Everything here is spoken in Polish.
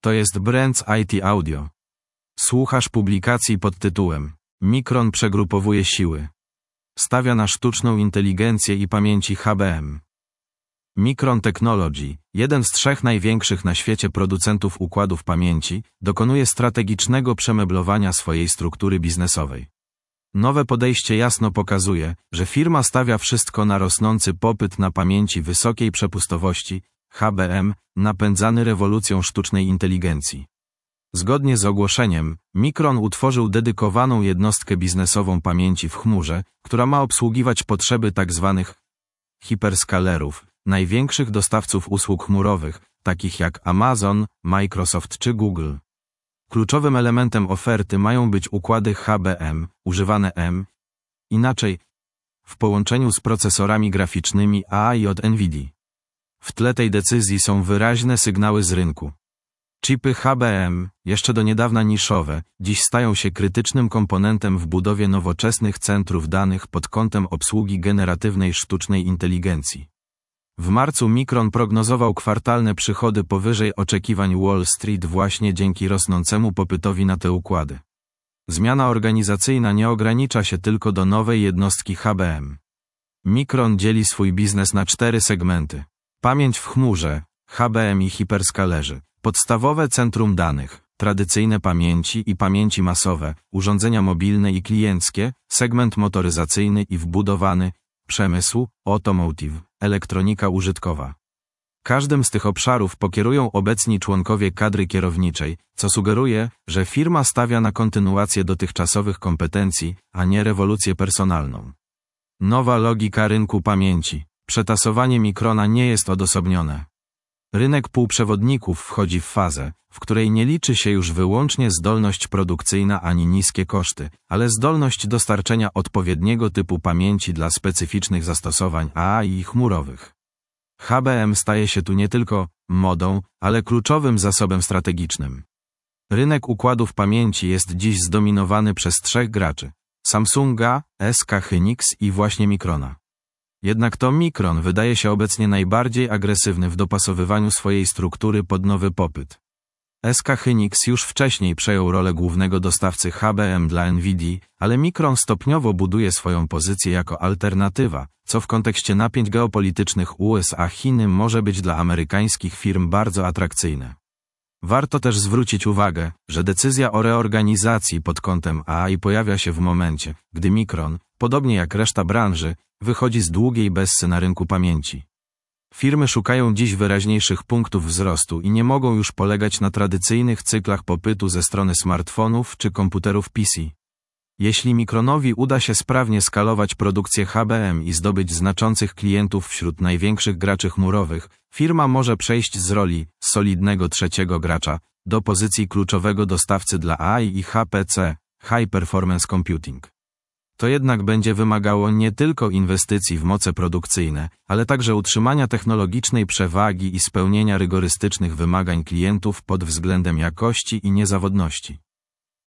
To jest Brands IT Audio. Słuchasz publikacji pod tytułem Micron przegrupowuje siły. Stawia na sztuczną inteligencję i pamięci HBM. Micron Technology, jeden z 3 największych na świecie producentów układów pamięci, dokonuje strategicznego przemeblowania swojej struktury biznesowej. Nowe podejście jasno pokazuje, że firma stawia wszystko na rosnący popyt na pamięci wysokiej przepustowości, HBM, napędzany rewolucją sztucznej inteligencji. Zgodnie z ogłoszeniem, Micron utworzył dedykowaną jednostkę biznesową pamięci w chmurze, która ma obsługiwać potrzeby tzw. hiperskalerów, największych dostawców usług chmurowych, takich jak Amazon, Microsoft czy Google. Kluczowym elementem oferty mają być układy HBM, używane inaczej, w połączeniu z procesorami graficznymi AI od NVIDIA. W tle tej decyzji są wyraźne sygnały z rynku. Chipy HBM, jeszcze do niedawna niszowe, dziś stają się krytycznym komponentem w budowie nowoczesnych centrów danych pod kątem obsługi generatywnej sztucznej inteligencji. W marcu Micron prognozował kwartalne przychody powyżej oczekiwań Wall Street właśnie dzięki rosnącemu popytowi na te układy. Zmiana organizacyjna nie ogranicza się tylko do nowej jednostki HBM. Micron dzieli swój biznes na 4 segmenty. Pamięć w chmurze, HBM i hiperskalerzy, podstawowe centrum danych, tradycyjne pamięci i pamięci masowe, urządzenia mobilne i klienckie, segment motoryzacyjny i wbudowany, przemysł, automotive, elektronika użytkowa. Każdym z tych obszarów pokierują obecni członkowie kadry kierowniczej, co sugeruje, że firma stawia na kontynuację dotychczasowych kompetencji, a nie rewolucję personalną. Nowa logika rynku pamięci. Przetasowanie Microna nie jest odosobnione. Rynek półprzewodników wchodzi w fazę, w której nie liczy się już wyłącznie zdolność produkcyjna ani niskie koszty, ale zdolność dostarczenia odpowiedniego typu pamięci dla specyficznych zastosowań AI i chmurowych. HBM staje się tu nie tylko modą, ale kluczowym zasobem strategicznym. Rynek układów pamięci jest dziś zdominowany przez 3 graczy: Samsunga, SK Hynix i właśnie Microna. Jednak to Micron wydaje się obecnie najbardziej agresywny w dopasowywaniu swojej struktury pod nowy popyt. SK Hynix już wcześniej przejął rolę głównego dostawcy HBM dla NVIDIA, ale Micron stopniowo buduje swoją pozycję jako alternatywa, co w kontekście napięć geopolitycznych USA-Chiny może być dla amerykańskich firm bardzo atrakcyjne. Warto też zwrócić uwagę, że decyzja o reorganizacji pod kątem AI pojawia się w momencie, gdy Micron, podobnie jak reszta branży, wychodzi z długiej bessy na rynku pamięci. Firmy szukają dziś wyraźniejszych punktów wzrostu i nie mogą już polegać na tradycyjnych cyklach popytu ze strony smartfonów czy komputerów PC. Jeśli Micronowi uda się sprawnie skalować produkcję HBM i zdobyć znaczących klientów wśród największych graczy chmurowych, firma może przejść z roli solidnego trzeciego gracza do pozycji kluczowego dostawcy dla AI i HPC, High Performance Computing. To jednak będzie wymagało nie tylko inwestycji w moce produkcyjne, ale także utrzymania technologicznej przewagi i spełnienia rygorystycznych wymagań klientów pod względem jakości i niezawodności.